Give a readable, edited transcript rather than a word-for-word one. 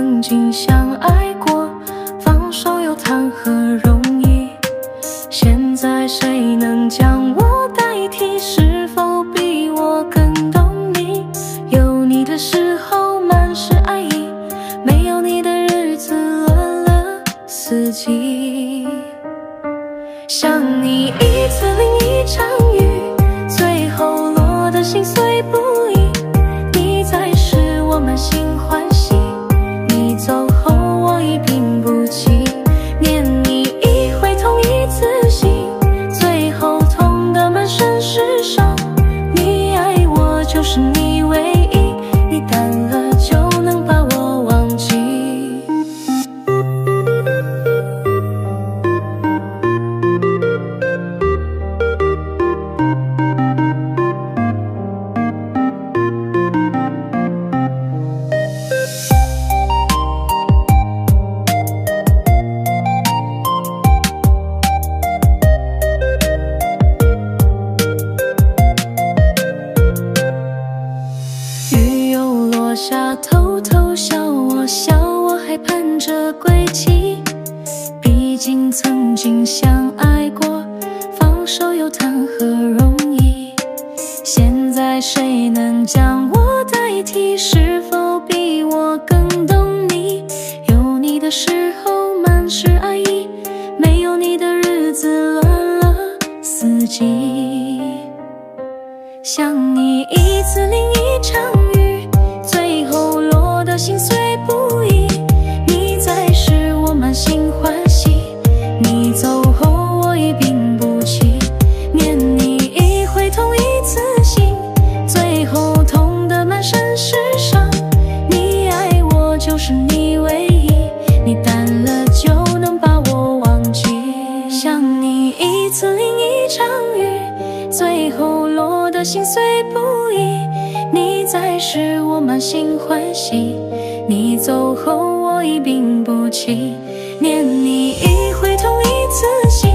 曾经相爱过，放手又谈何容易？现在谁能将我代替？是否比我更懂你？有你的时候满是爱意，没有你的日子乱了四季。想你一次淋一场雨，最后落得心碎不已。你在时我满心欢喜，你走后我已病不起。念你一回痛一次心，最后痛得满身是伤。你爱我就是你唯一，你淡了就能把我忘记。落下偷偷笑我，笑我还盼着归期。毕竟曾经相爱过，放手又谈何容易？现在谁能将我代替？是否比我更懂你？有你的时候满是爱意，没有你的日子乱了四季。想你一次淋一场雨，最后落得心碎不已。你在时我满心欢喜，你走后我已病不起。念你一回痛一次心，最后痛得满身是伤。你爱我就是你唯一，你淡了就能把我忘记。想你一次淋一场雨，最后落得心碎不已。你在时我满心欢喜，你走后我已病不起。念你一回痛一次心，